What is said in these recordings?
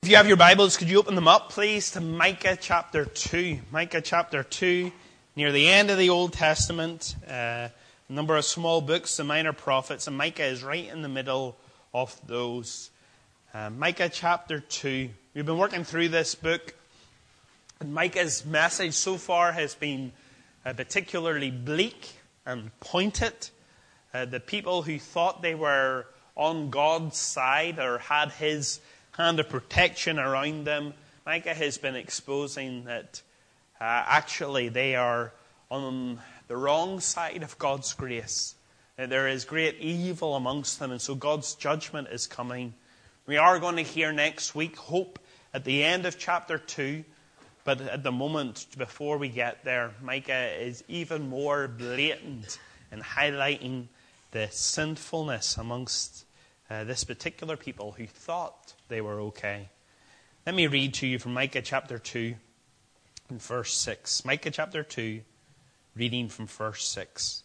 If you have your Bibles, could you open them up, please, to Micah chapter 2. Micah chapter 2, near the end of the Old Testament. A number of small books, the minor prophets, and Micah is right in the middle of those. Micah chapter 2. We've been working through this book, and Micah's message so far has been particularly bleak and pointed. The people who thought they were on God's side or had His hand of protection around them, Micah has been exposing that actually they are on the wrong side of God's grace. That there is great evil amongst them, and so God's judgment is coming. We are going to hear next week hope at the end of chapter 2, but at the moment before we get there, Micah is even more blatant in highlighting the sinfulness amongst this particular people who thought they were okay. Let me read to you from Micah chapter 2 and verse 6. Micah chapter 2, reading from verse 6.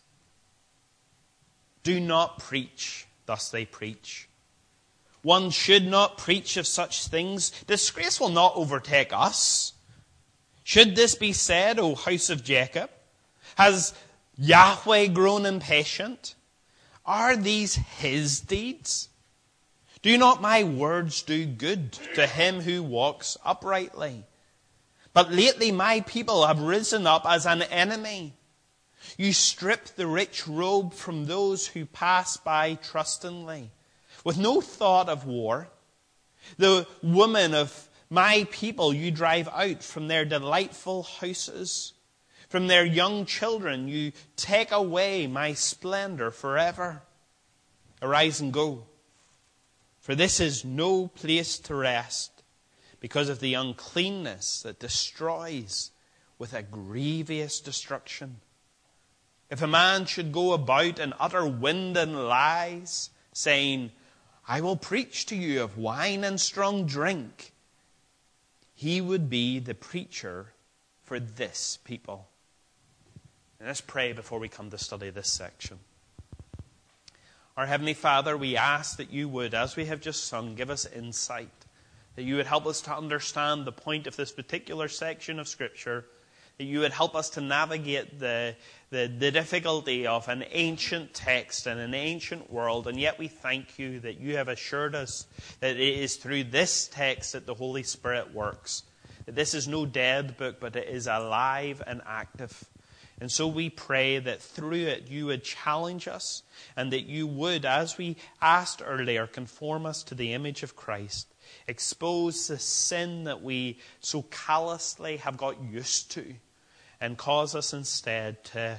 Do not preach, thus they preach. One should not preach of such things. Disgrace will not overtake us. Should this be said, O house of Jacob? Has Yahweh grown impatient? Are these His deeds? Do not my words do good to him who walks uprightly? But lately my people have risen up as an enemy. You strip the rich robe from those who pass by trustingly, with no thought of war. The women of my people you drive out from their delightful houses. From their young children you take away my splendor forever. Arise and go. For this is no place to rest, because of the uncleanness that destroys with a grievous destruction. If a man should go about and utter wind and lies, saying, I will preach to you of wine and strong drink, he would be the preacher for this people. And let's pray before we come to study this section. Our Heavenly Father, we ask that you would, as we have just sung, give us insight. That you would help us to understand the point of this particular section of Scripture. That you would help us to navigate the difficulty of an ancient text in an ancient world. And yet we thank you that you have assured us that it is through this text that the Holy Spirit works. That this is no dead book, but it is alive and active. And so we pray that through it you would challenge us and that you would, as we asked earlier, conform us to the image of Christ. Expose the sin that we so callously have got used to and cause us instead to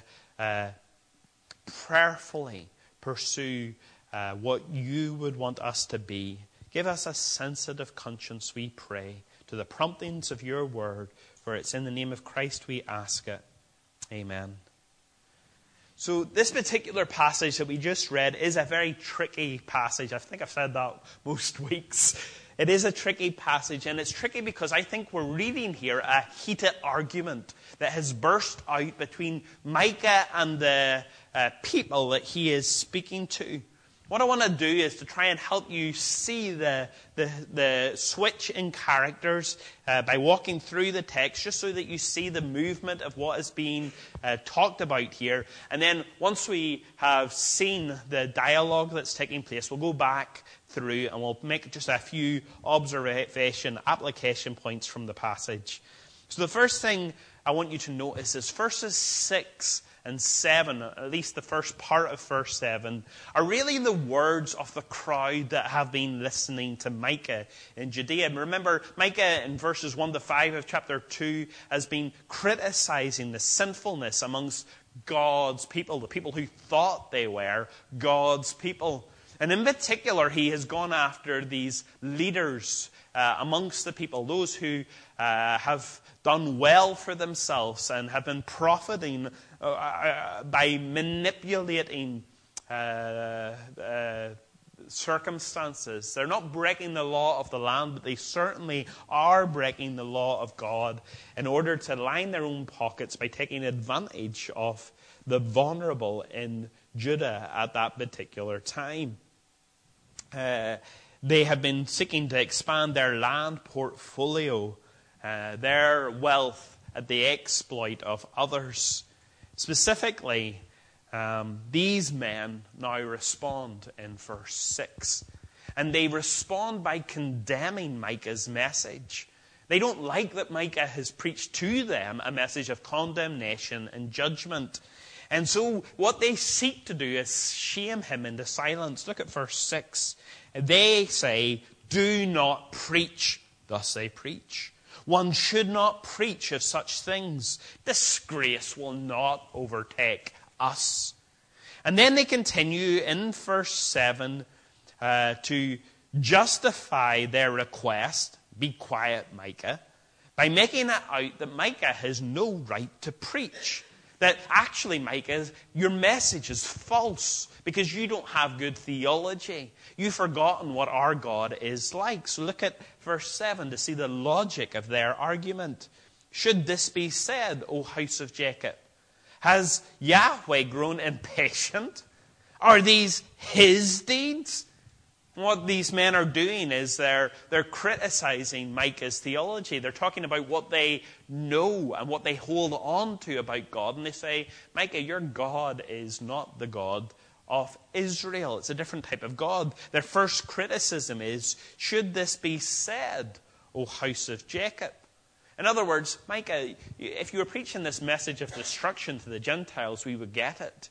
prayerfully pursue what you would want us to be. Give us a sensitive conscience, we pray, to the promptings of your word, for it's in the name of Christ we ask it. Amen. So this particular passage that we just read is a very tricky passage. I think I've said that most weeks. It is a tricky passage, and it's tricky because I think we're reading here a heated argument that has burst out between Micah and the people that he is speaking to. What I want to do is to try and help you see the switch in characters by walking through the text, just so that you see the movement of what is being talked about here. And then once we have seen the dialogue that's taking place, we'll go back through and we'll make just a few application points from the passage. So the first thing I want you to notice is verses 6 and 7, at least the first part of verse 7, are really the words of the crowd that have been listening to Micah in Judea. And remember, Micah in verses 1 to 5 of chapter 2 has been criticizing the sinfulness amongst God's people, the people who thought they were God's people. And in particular, he has gone after these leaders amongst the people, those who have done well for themselves and have been profiting by manipulating circumstances. They're not breaking the law of the land, but they certainly are breaking the law of God in order to line their own pockets by taking advantage of the vulnerable in Judah at that particular time. They have been seeking to expand their land portfolio, their wealth at the exploit of others. Specifically, these men now respond in verse 6. And they respond by condemning Micah's message. They don't like that Micah has preached to them a message of condemnation and judgment. And so what they seek to do is shame him into silence. Look at verse 6. They say, "Do not preach." Thus they preach. One should not preach of such things. Disgrace will not overtake us. And then they continue in verse 7 to justify their request, "Be quiet, Micah," by making it out that Micah has no right to preach. That actually, Micah, your message is false because you don't have good theology. You've forgotten what our God is like. So look at verse 7 to see the logic of their argument. "Should this be said, O house of Jacob? Has Yahweh grown impatient? Are these his deeds?" What these men are doing is they're criticizing Micah's theology. They're talking about what they know and what they hold on to about God. And they say, "Micah, your God is not the God of Israel. It's a different type of God." Their first criticism is, "Should this be said, O house of Jacob?" In other words, Micah, if you were preaching this message of destruction to the Gentiles, we would get it.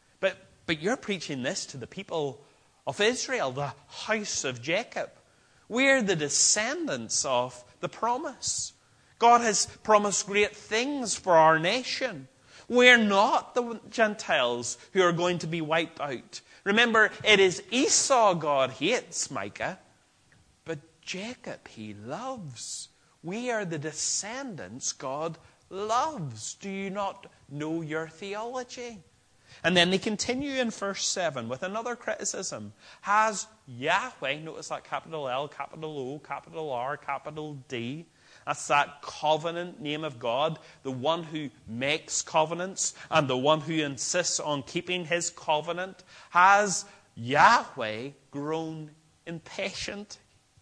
But you're preaching this to the people of Israel, the house of Jacob. We're the descendants of the promise. God has promised great things for our nation. We're not the Gentiles who are going to be wiped out. Remember, it is Esau God hates, Micah, but Jacob he loves. We are the descendants God loves. Do you not know your theology? And then they continue in verse 7 with another criticism. Has Yahweh, notice that capital L, capital O, capital R, capital D, that's that covenant name of God, the one who makes covenants and the one who insists on keeping his covenant. Has Yahweh grown impatient?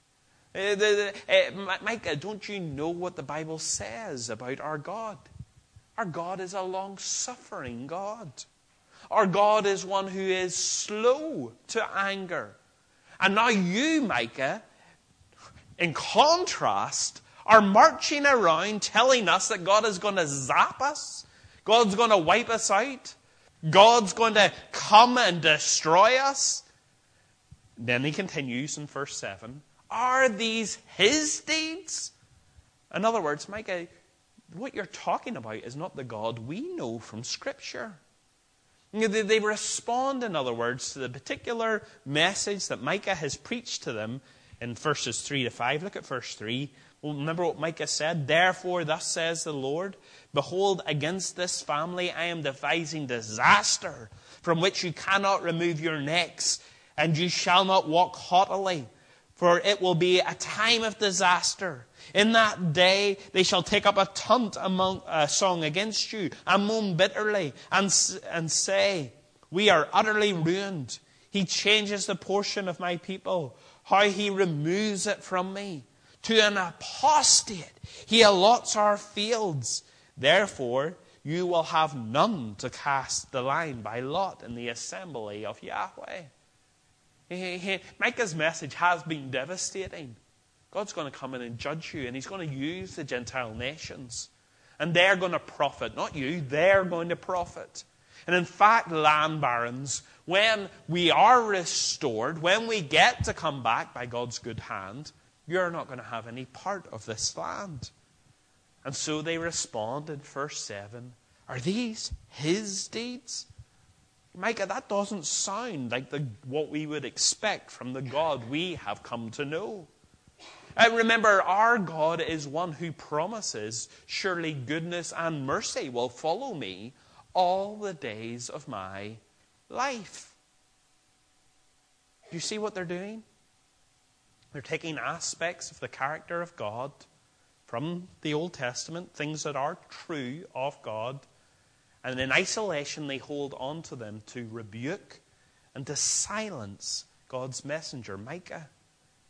Micah, don't you know what the Bible says about our God? Our God is a long-suffering God. Our God is one who is slow to anger. And now you, Micah, in contrast, are marching around telling us that God is going to zap us. God's going to wipe us out. God's going to come and destroy us. Then he continues in verse 7. Are these his deeds? In other words, Micah, what you're talking about is not the God we know from Scripture. They respond, in other words, to the particular message that Micah has preached to them in verses 3 to 5. Look at verse 3. Well, remember what Micah said? "Therefore, thus says the Lord, behold, against this family I am devising disaster, from which you cannot remove your necks, and you shall not walk haughtily. For it will be a time of disaster. In that day they shall take up a song against you, and moan bitterly, and say, we are utterly ruined. He changes the portion of my people, how he removes it from me. To an apostate he allots our fields. Therefore you will have none to cast the line by lot in the assembly of Yahweh." Micah's message has been devastating. God's going to come in and judge you, and he's going to use the Gentile nations. And they're going to profit, not you, they're going to profit. And in fact, land barons, when we are restored, when we get to come back by God's good hand, you're not going to have any part of this land. And so they respond in verse 7, are these his deeds? Micah, that doesn't sound like what we would expect from the God we have come to know. Remember, our God is one who promises, surely goodness and mercy will follow me all the days of my life. Do you see what they're doing? They're taking aspects of the character of God from the Old Testament, things that are true of God, and in isolation they hold on to them to rebuke and to silence God's messenger, Micah.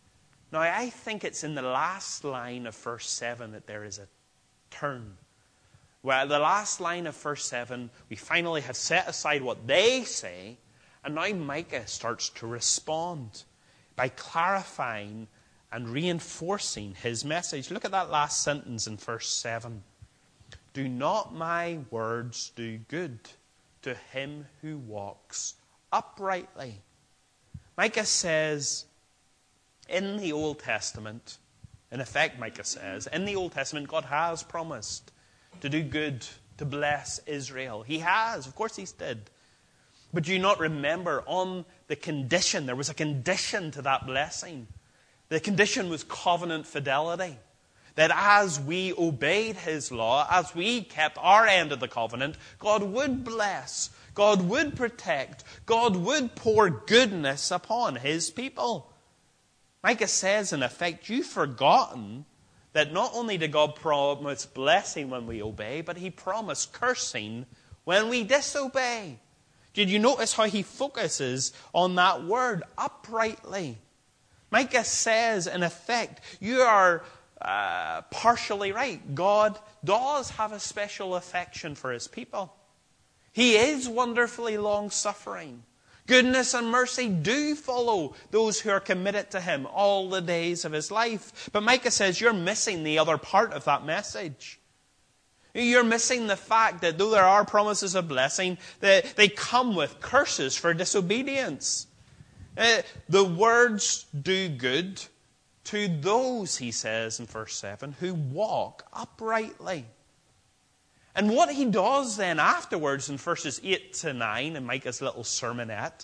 Now, I think it's in the last line of verse 7 that there is a turn. Well, the last line of verse 7, we finally have set aside what they say, and now Micah starts to respond by clarifying and reinforcing his message. Look at that last sentence in verse 7. Do not my words do good to him who walks uprightly? Micah says, in the Old Testament, in effect Micah says, in the Old Testament God has promised to do good, to bless Israel. He has, of course He did. But do you not remember on the condition, there was a condition to that blessing. The condition was covenant fidelity. That as we obeyed His law, as we kept our end of the covenant, God would bless, God would protect, God would pour goodness upon His people. Micah says, in effect, you've forgotten that not only did God promise blessing when we obey, but He promised cursing when we disobey. Did you notice how he focuses on that word, uprightly? Micah says, in effect, you are partially right. God does have a special affection for His people. He is wonderfully long-suffering. Goodness and mercy do follow those who are committed to Him all the days of His life. But Micah says you're missing the other part of that message. You're missing the fact that though there are promises of blessing, they come with curses for disobedience. The words do good to those, he says in verse 7, who walk uprightly. And what he does then afterwards in verses 8 to 9 in Micah's little sermonette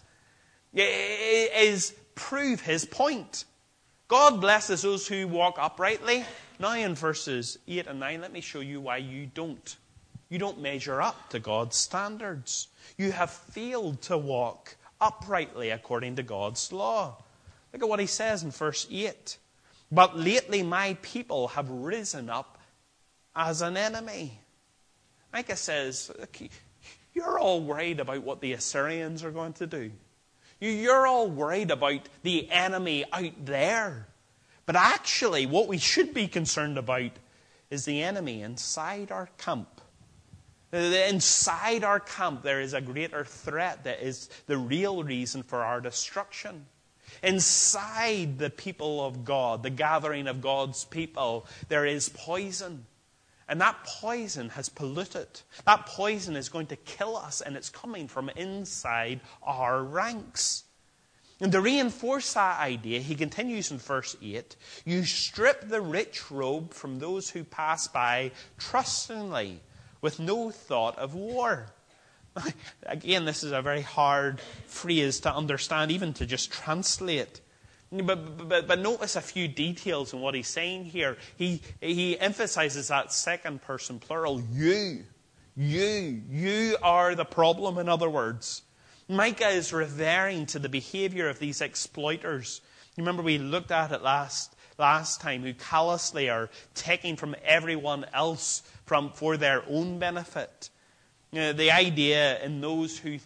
is prove his point. God blesses those who walk uprightly. Now in verses 8 and 9, let me show you why you don't. You don't measure up to God's standards. You have failed to walk uprightly according to God's law. Look at what he says in verse 8. But lately my people have risen up as an enemy. Micah says, you're all worried about what the Assyrians are going to do. You're all worried about the enemy out there. But actually, what we should be concerned about is the enemy inside our camp. Inside our camp, there is a greater threat that is the real reason for our destruction. Inside the people of God, the gathering of God's people, there is poison. And that poison has polluted. That poison is going to kill us, and it's coming from inside our ranks. And to reinforce that idea, he continues in verse 8, you strip the rich robe from those who pass by trustingly, with no thought of war. Again, this is a very hard phrase to understand, even to just translate. But notice a few details in what he's saying here. He emphasizes that second person plural, you. You are the problem, in other words. Micah is referring to the behavior of these exploiters. Remember we looked at it last time, who callously are taking from everyone else for their own benefit. You know, the idea in those who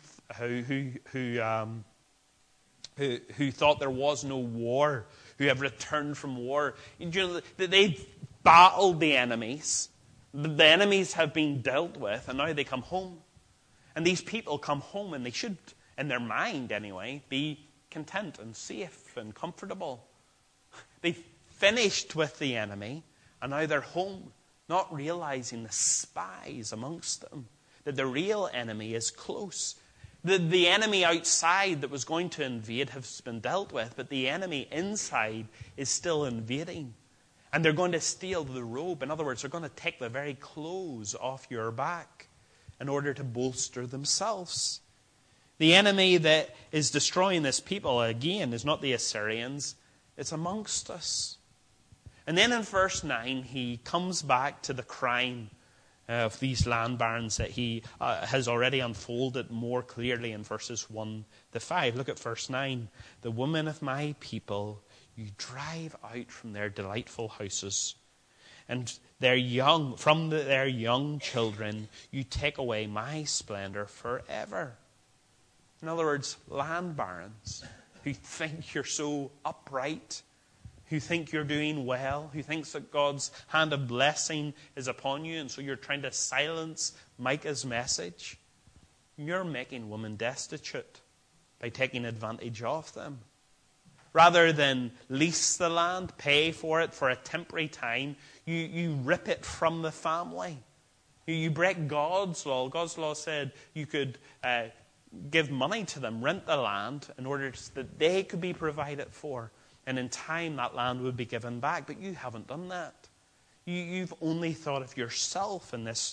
thought there was no war, who have returned from war, you know, they've battled the enemies. The enemies have been dealt with, and now they come home. And these people come home, and they should, in their mind anyway, be content and safe and comfortable. They've finished with the enemy, and now they're home, not realizing the spies amongst them, that the real enemy is close. The enemy outside that was going to invade has been dealt with, but the enemy inside is still invading. And they're going to steal the robe. In other words, they're going to take the very clothes off your back in order to bolster themselves. The enemy that is destroying this people, again, is not the Assyrians. It's amongst us. And then in verse 9, he comes back to the crime of these land barons that he has already unfolded more clearly in verses 1 to 5. Look at verse 9. The women of my people you drive out from their delightful houses, and their young children you take away my splendor forever. In other words, land barons who think you're so upright, who think you're doing well, who thinks that God's hand of blessing is upon you, and so you're trying to silence Micah's message. You're making women destitute by taking advantage of them. Rather than lease the land, pay for it for a temporary time, you rip it from the family. You break God's law. God's law said you could give money to them, rent the land, in order that they could be provided for. And in time, that land would be given back. But you haven't done that. You've only thought of yourself in this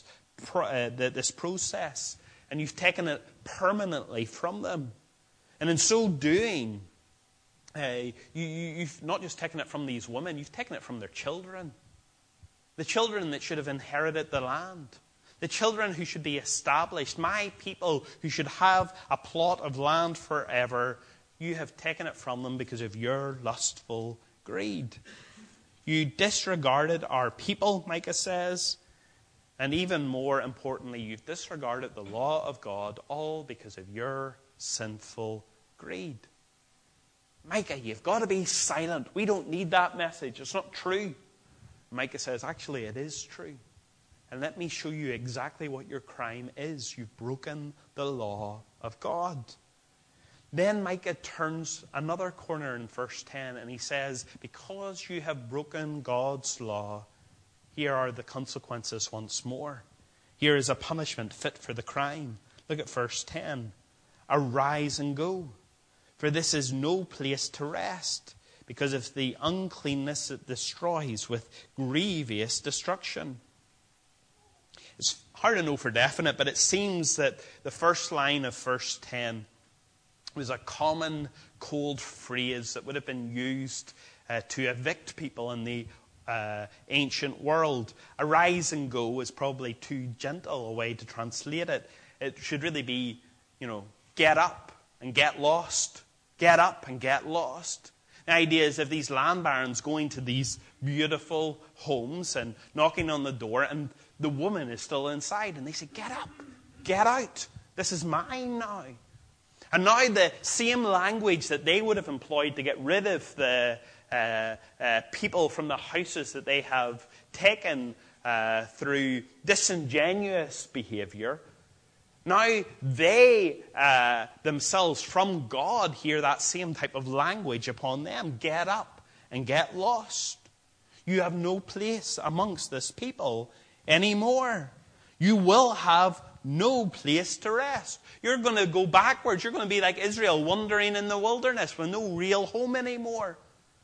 process. And you've taken it permanently from them. And in so doing, you've not just taken it from these women, you've taken it from their children. The children that should have inherited the land. The children who should be established. My people who should have a plot of land forever. You have taken it from them because of your lustful greed. You disregarded our people, Micah says. And even more importantly, you've disregarded the law of God, all because of your sinful greed. Micah, you've got to be silent. We don't need that message. It's not true. Micah says, actually, it is true. And let me show you exactly what your crime is. You've broken the law of God. Then Micah turns another corner in verse 10 and he says, because you have broken God's law, here are the consequences once more. Here is a punishment fit for the crime. Look at verse 10. Arise and go, for this is no place to rest, because of the uncleanness it destroys with grievous destruction. It's hard to know for definite, but it seems that the first line of verse 10 was a common cold phrase that would have been used to evict people in the ancient world. Arise and go is probably too gentle a way to translate it. It should really be, get up and get lost. Get up and get lost. The idea is of these land barons going to these beautiful homes and knocking on the door, and the woman is still inside. And they say, get up, get out. This is mine now. And now the same language that they would have employed to get rid of the people from the houses that they have taken through disingenuous behavior, now they themselves from God hear that same type of language upon them. Get up and get lost. You have no place amongst this people anymore. You will have no place to rest. You're going to go backwards. You're going to be like Israel, wandering in the wilderness with no real home anymore.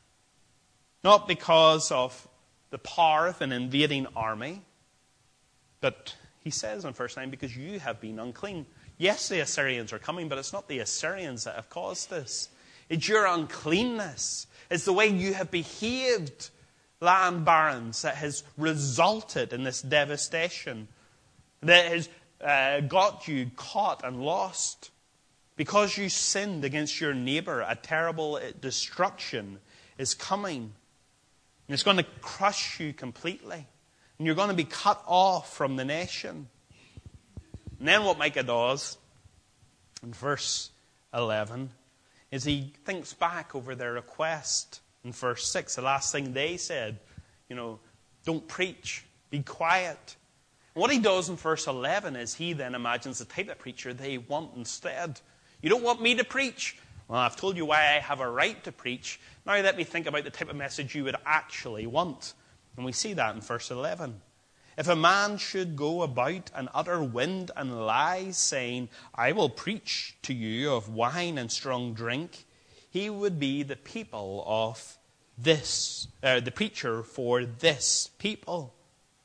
Not because of the power of an invading army, but he says in verse 9, because you have been unclean. Yes, the Assyrians are coming, but it's not the Assyrians that have caused this. It's your uncleanness. It's the way you have behaved, land barons, that has resulted in this devastation. That has got you caught and lost. Because you sinned against your neighbor, a terrible destruction is coming. And it's going to crush you completely. And you're going to be cut off from the nation. And then what Micah does in verse 11 is he thinks back over their request in verse 6. The last thing they said, don't preach, be quiet. And what he does in verse 11 is he then imagines the type of preacher they want instead. You don't want me to preach? Well, I've told you why I have a right to preach. Now let me think about the type of message you would actually want. And we see that in verse 11. If a man should go about and utter wind and lies, saying, I will preach to you of wine and strong drink, he would be the people of this, the preacher for this people.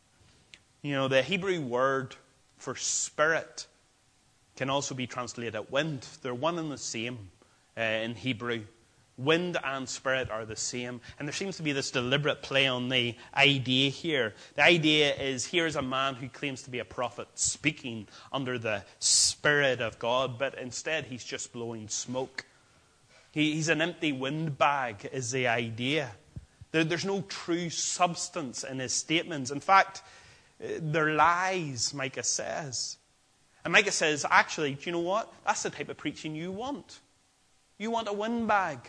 The Hebrew word for spirit can also be translated wind. They're one and the same in Hebrew. Wind and spirit are the same. And there seems to be this deliberate play on the idea here. The idea is, here's a man who claims to be a prophet speaking under the Spirit of God, but instead he's just blowing smoke. He's an empty windbag is the idea. There's no true substance in his statements. In fact, they're lies, Micah says. And Micah says, actually, do you know what? That's the type of preaching you want. You want a windbag.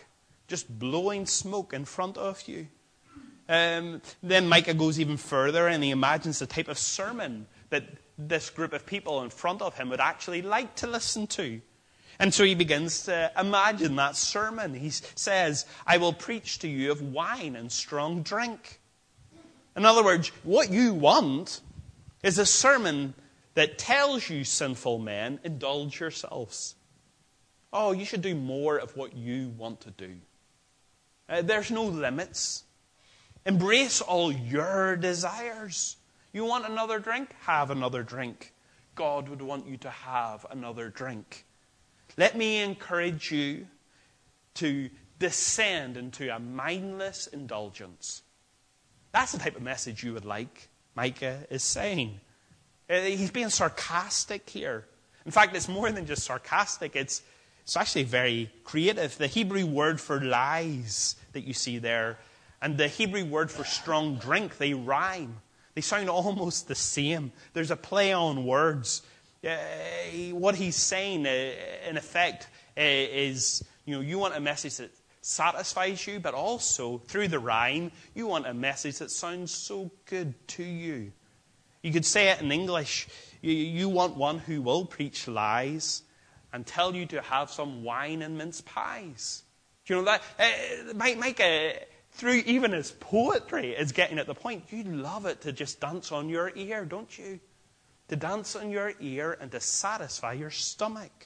just blowing smoke in front of you. Then Micah goes even further and he imagines the type of sermon that this group of people in front of him would actually like to listen to. And so he begins to imagine that sermon. He says, I will preach to you of wine and strong drink. In other words, what you want is a sermon that tells you, sinful men, indulge yourselves. Oh, you should do more of what you want to do. There's no limits. Embrace all your desires. You want another drink? Have another drink. God would want you to have another drink. Let me encourage you to descend into a mindless indulgence. That's the type of message you would like, Micah is saying. He's being sarcastic here. In fact, it's more than just sarcastic. It's actually very creative. The Hebrew word for lies that you see there and the Hebrew word for strong drink, they rhyme. They sound almost the same. There's a play on words. What he's saying, in effect, is, you want a message that satisfies you, but also, through the rhyme, you want a message that sounds so good to you. You could say it in English. You want one who will preach lies and tell you to have some wine and mince pies. Do you know that? Micah, through even his poetry, is getting at the point. You love it to just dance on your ear, don't you? To dance on your ear and to satisfy your stomach.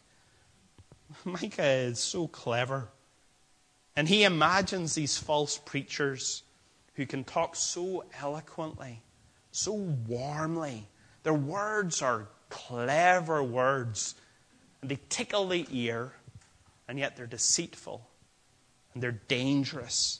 Micah is so clever. And he imagines these false preachers who can talk so eloquently, so warmly. Their words are clever words. And they tickle the ear. And yet they're deceitful. And they're dangerous.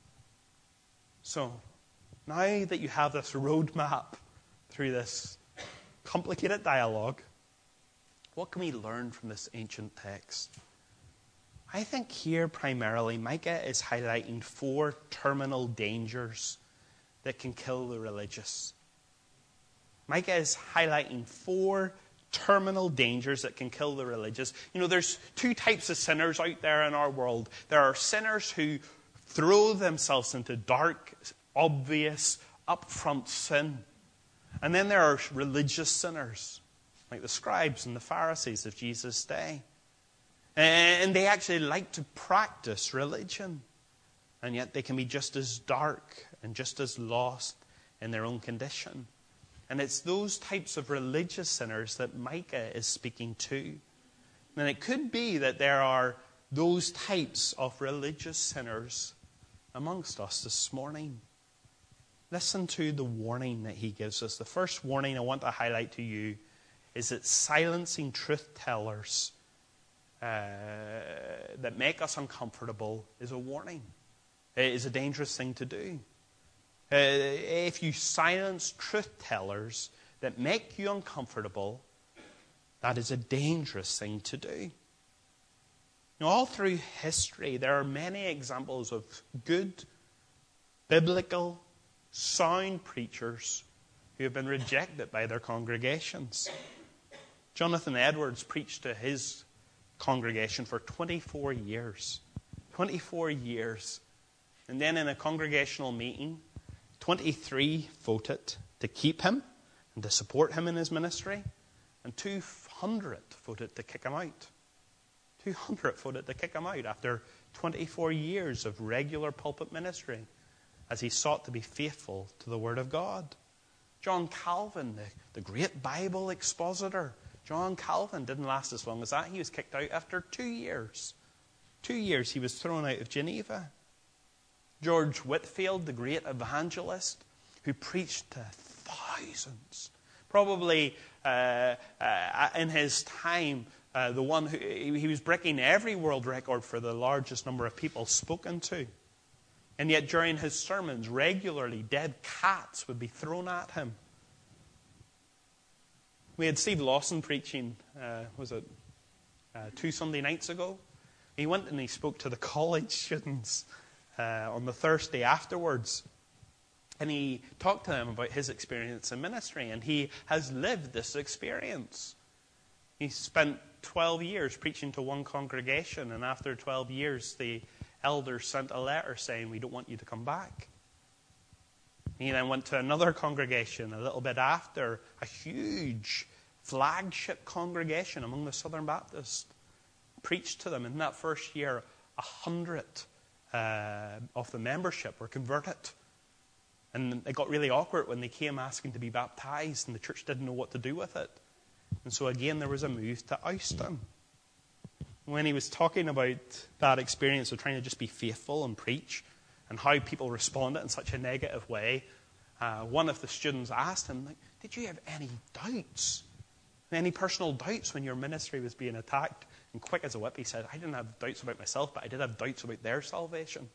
So, now that you have this roadmap through this complicated dialogue, what can we learn from this ancient text? I think here primarily Micah is highlighting 4 terminal dangers that can kill the religious. Micah is highlighting 4 terminal dangers that can kill the religious. There's 2 types of sinners out there in our world. There are sinners who throw themselves into dark, obvious, upfront sin. And then there are religious sinners, like the scribes and the Pharisees of Jesus' day. And they actually like to practice religion. And yet they can be just as dark and just as lost in their own condition. And it's those types of religious sinners that Micah is speaking to. And it could be that there are those types of religious sinners amongst us this morning. Listen to the warning that he gives us. The first warning I want to highlight to you is that silencing truth tellers that make us uncomfortable is a warning. It is a dangerous thing to do. If you silence truth tellers that make you uncomfortable, that is a dangerous thing to do. All through history, there are many examples of good, biblical, sound preachers who have been rejected by their congregations. Jonathan Edwards preached to his congregation for 24 years. 24 years. And then in a congregational meeting, 23 voted to keep him and to support him in his ministry, and 200 voted to kick him out. 200 voted to kick him out after 24 years of regular pulpit ministry as he sought to be faithful to the Word of God. John Calvin, the great Bible expositor, John Calvin didn't last as long as that. He was kicked out after 2 years. 2 years he was thrown out of Geneva. George Whitefield, the great evangelist, who preached to thousands. Probably in his time, the one who he was breaking every world record for the largest number of people spoken to. And yet during his sermons, regularly dead cats would be thrown at him. We had Steve Lawson preaching, 2 Sunday nights ago. He went and he spoke to the college students on the Thursday afterwards. And he talked to them about his experience in ministry. And he has lived this experience. He spent 12 years preaching to one congregation. And after 12 years, they elders sent a letter saying, we don't want you to come back. He then went to another congregation a little bit after, a huge flagship congregation among the Southern Baptists. Preached to them. In that first year, 100 of the membership were converted. And it got really awkward when they came asking to be baptized, and the church didn't know what to do with it. And so again, there was a move to oust him. When he was talking about that experience of trying to just be faithful and preach, and how people responded in such a negative way, one of the students asked him, like, did you have any doubts? Any personal doubts when your ministry was being attacked? And quick as a whip, he said, I didn't have doubts about myself, but I did have doubts about their salvation.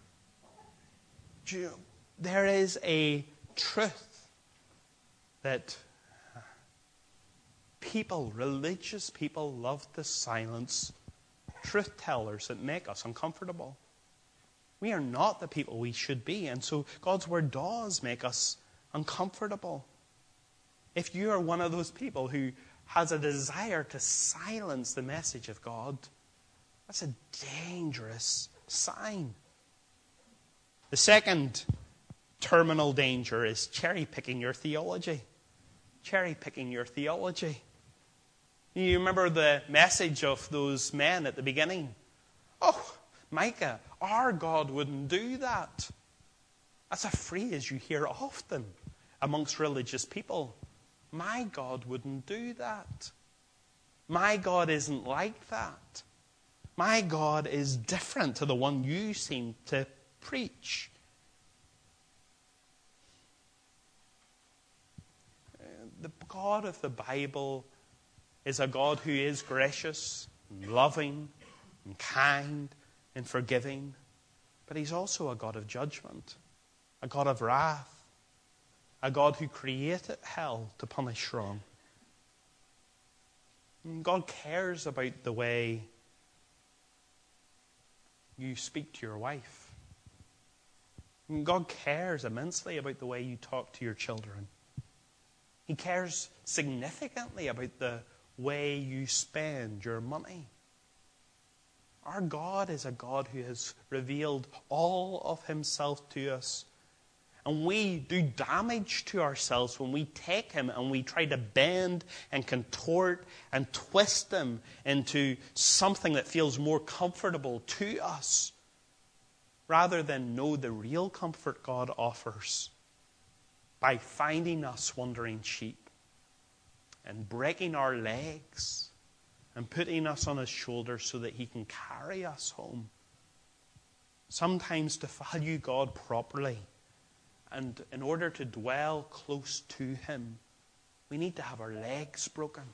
There is a truth that people, religious people, love to silence truth tellers that make us uncomfortable. We are not the people we should be, and so God's word does make us uncomfortable. If you are one of those people who has a desire to silence the message of God, that's a dangerous sign. The second terminal danger is cherry-picking your theology. Cherry-picking your theology. You remember the message of those men at the beginning? Oh, Micah, our God wouldn't do that. That's a phrase you hear often amongst religious people. My God wouldn't do that. My God isn't like that. My God is different to the one you seem to preach. The God of the Bible is a God who is gracious and loving and kind and forgiving. But he's also a God of judgment, a God of wrath, a God who created hell to punish wrong. And God cares about the way you speak to your wife. And God cares immensely about the way you talk to your children. He cares significantly about the way you spend your money. Our God is a God who has revealed all of himself to us. And we do damage to ourselves when we take him and we try to bend and contort and twist him into something that feels more comfortable to us, rather than know the real comfort God offers by finding us wandering sheep and breaking our legs and putting us on his shoulders so that he can carry us home. Sometimes to value God properly, and in order to dwell close to him, we need to have our legs broken.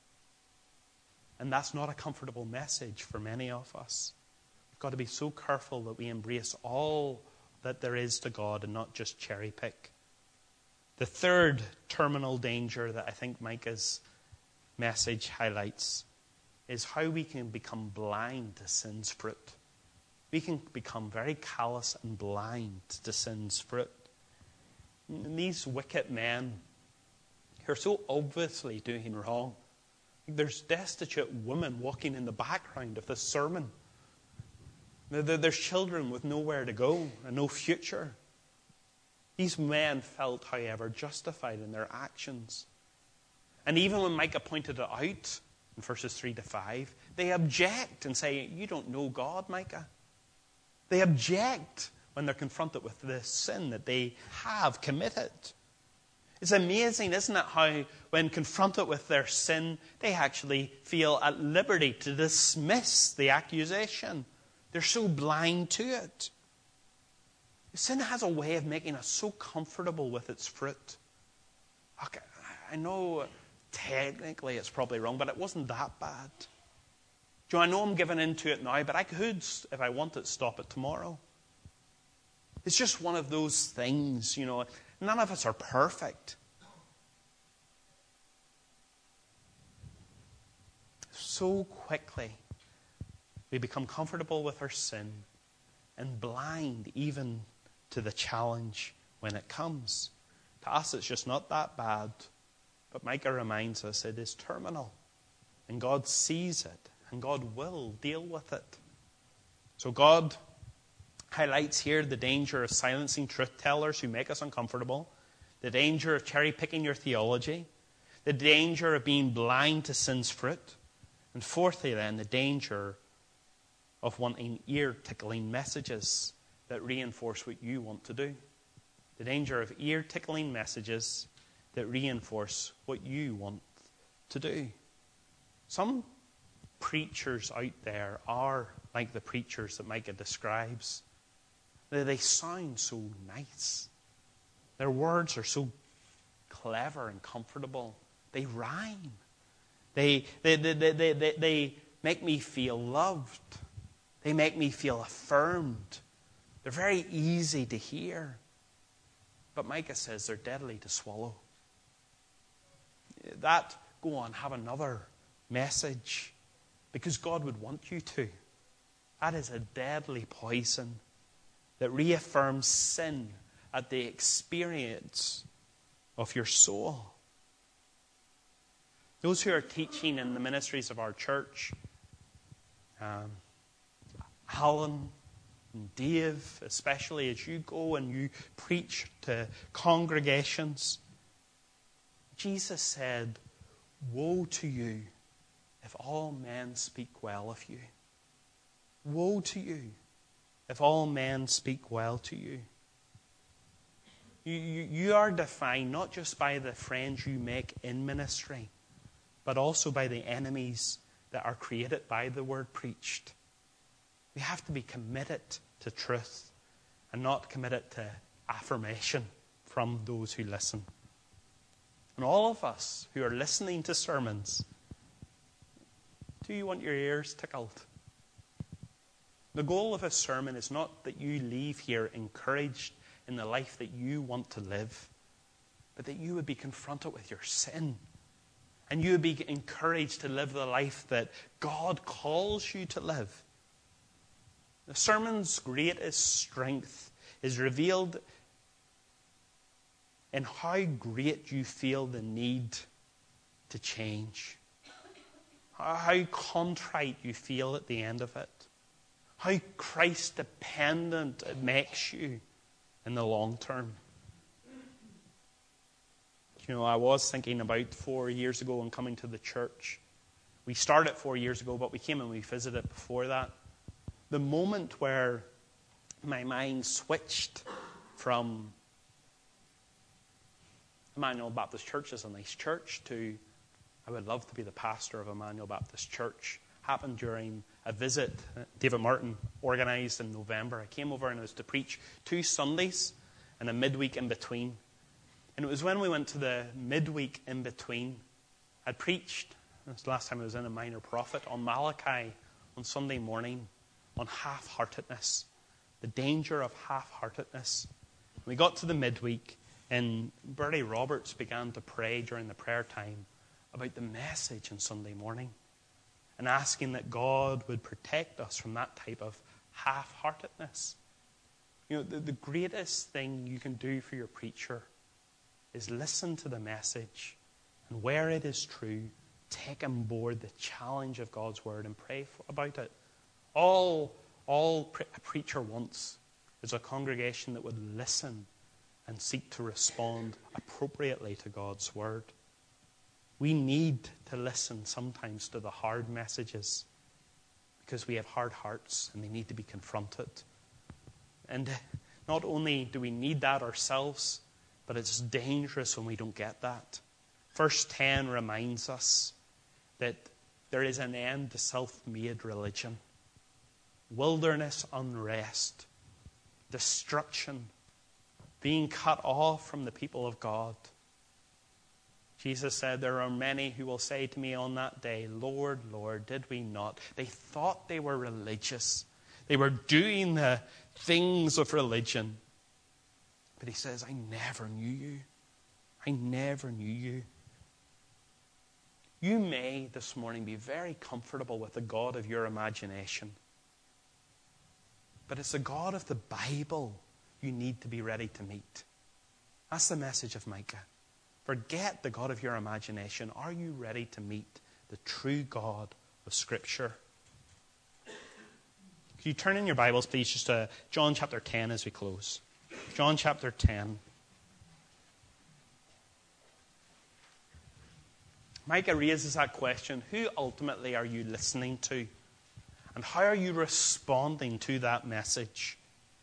And that's not a comfortable message for many of us. We've got to be so careful that we embrace all that there is to God and not just cherry pick. The third terminal danger that I think Micah's message highlights is how we can become blind to sin's fruit. We can become very callous and blind to sin's fruit. And these wicked men who are so obviously doing wrong. There's destitute women walking in the background of this sermon. There's children with nowhere to go and no future. These men felt, however, justified in their actions. And even when Micah pointed it out in verses 3 to 5, they object and say, you don't know God, Micah. They object when they're confronted with the sin that they have committed. It's amazing, isn't it, how when confronted with their sin, they actually feel at liberty to dismiss the accusation. They're so blind to it. Sin has a way of making us so comfortable with its fruit. Okay, I know technically it's probably wrong, but it wasn't that bad. I know I'm giving in to it now, but I could, if I wanted, stop it tomorrow. It's just one of those things, None of us are perfect. So quickly, we become comfortable with our sin and blind even to the challenge when it comes. To us, it's just not that bad. But Micah reminds us it is terminal. And God sees it. And God will deal with it. So God highlights here the danger of silencing truth tellers who make us uncomfortable, the danger of cherry-picking your theology, the danger of being blind to sin's fruit, and fourthly then, the danger of wanting ear-tickling messages that reinforce what you want to do. The danger of ear-tickling messages that reinforce what you want to do. Some preachers out there are like the preachers that Micah describes. They sound so nice. Their words are so clever and comfortable. They rhyme. They make me feel loved. They make me feel affirmed. They're very easy to hear. But Micah says they're deadly to swallow. Go on, have another message. Because God would want you to. That is a deadly poison that reaffirms sin at the experience of your soul. Those who are teaching in the ministries of our church, Alan and Dave, especially as you go and you preach to congregations, Jesus said, "Woe to you if all men speak well of you." Woe to you if all men speak well to you. You are defined not just by the friends you make in ministry, but also by the enemies that are created by the word preached. We have to be committed to truth and not committed to affirmation from those who listen. And all of us who are listening to sermons, do you want your ears tickled? The goal of a sermon is not that you leave here encouraged in the life that you want to live, but that you would be confronted with your sin. And you would be encouraged to live the life that God calls you to live. The sermon's greatest strength is revealed in how great you feel the need to change. How contrite you feel at the end of it. How Christ-dependent it makes you in the long term. You know, I was thinking about 4 years ago and coming to the church. We started 4 years ago, but we came and we visited before that. The moment where my mind switched from Emmanuel Baptist Church is a nice church to I would love to be the pastor of Emmanuel Baptist Church happened during a visit David Martin organised in November. I came over and I was to preach 2 Sundays and a midweek in between. And it was when we went to the midweek in between, I preached, this last time I was in a minor prophet, on Malachi on Sunday morning, on half-heartedness, the danger of half-heartedness. We got to the midweek and Bertie Roberts began to pray during the prayer time about the message on Sunday morning and asking that God would protect us from that type of half-heartedness. You know, the greatest thing you can do for your preacher is listen to the message and where it is true, take on board the challenge of God's word and pray about it. All a preacher wants is a congregation that would listen and seek to respond appropriately to God's word. We need to listen sometimes to the hard messages because we have hard hearts and they need to be confronted. And not only do we need that ourselves, but it's dangerous when we don't get that. Verse 10 reminds us that there is an end to self-made religion. Wilderness unrest, destruction, being cut off from the people of God. Jesus said, there are many who will say to me on that day, Lord, Lord, did we not? They thought they were religious. They were doing the things of religion. But he says, I never knew you. I never knew you. You may this morning be very comfortable with the God of your imagination. But it's the God of the Bible you need to be ready to meet. That's the message of Micah. Forget the God of your imagination. Are you ready to meet the true God of Scripture? Could you turn in your Bibles, please, just to John chapter 10 as we close? John chapter 10. Micah raises that question, who ultimately are you listening to? And how are you responding to that message?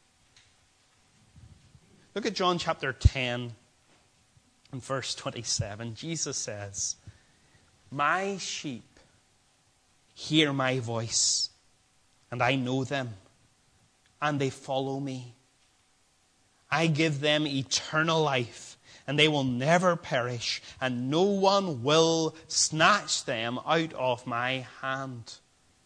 Look at John chapter 10 and verse 27. Jesus says, "My sheep hear my voice, and I know them, and they follow me. I give them eternal life, and they will never perish, and no one will snatch them out of my hand."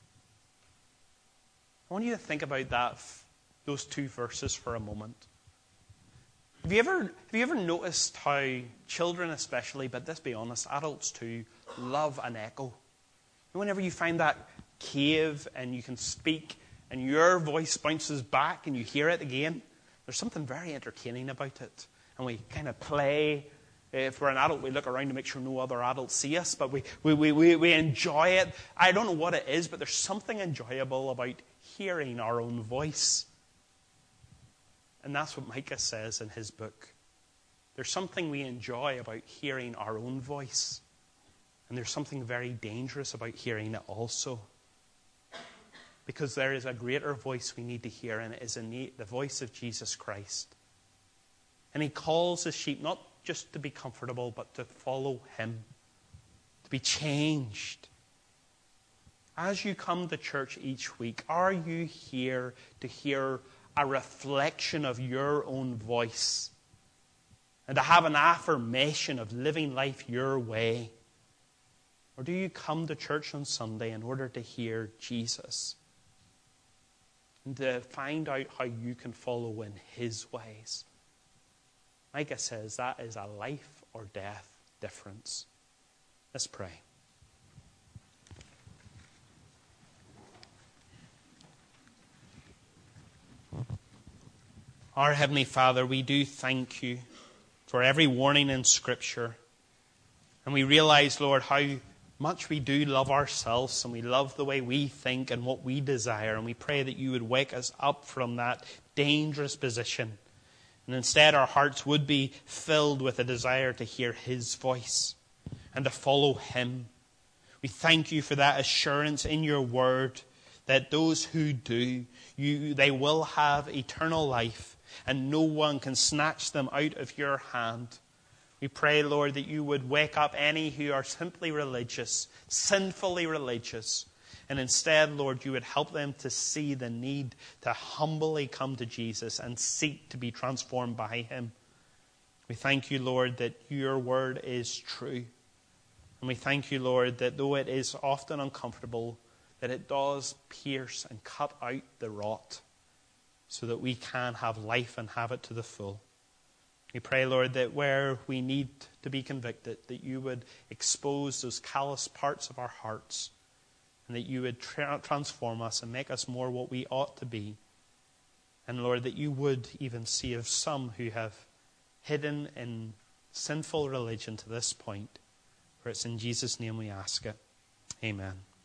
I want you to think about those two verses for a moment. Have you ever noticed how children especially, but let's be honest, adults too, love an echo? Whenever you find that cave and you can speak and your voice bounces back and you hear it again, there's something very entertaining about it. And we kind of play. If we're an adult, we look around to make sure no other adults see us, but we enjoy it. I don't know what it is, but there's something enjoyable about hearing our own voice. And that's what Micah says in his book. There's something we enjoy about hearing our own voice. And there's something very dangerous about hearing it also. Because there is a greater voice we need to hear, and it is the voice of Jesus Christ. And he calls his sheep not just to be comfortable, but to follow him, to be changed. As you come to church each week, are you here to hear a reflection of your own voice and to have an affirmation of living life your way? Or do you come to church on Sunday in order to hear Jesus and to find out how you can follow in his ways? Micah says that is a life or death difference. Let's pray. Our Heavenly Father, we do thank you for every warning in Scripture. And we realize, Lord, how much we do love ourselves and we love the way we think and what we desire. And we pray that you would wake us up from that dangerous position. And instead our hearts would be filled with a desire to hear his voice and to follow him. We thank you for that assurance in your word that those who do, they will have eternal life and no one can snatch them out of your hand. We pray, Lord, that you would wake up any who are simply religious, sinfully religious, and instead, Lord, you would help them to see the need to humbly come to Jesus and seek to be transformed by him. We thank you, Lord, that your word is true. And we thank you, Lord, that though it is often uncomfortable, that it does pierce and cut out the rot so that we can have life and have it to the full. We pray, Lord, that where we need to be convicted, that you would expose those callous parts of our hearts and that you would transform us and make us more what we ought to be. And, Lord, that you would even see of some who have hidden in sinful religion to this point. For it's in Jesus' name we ask it. Amen.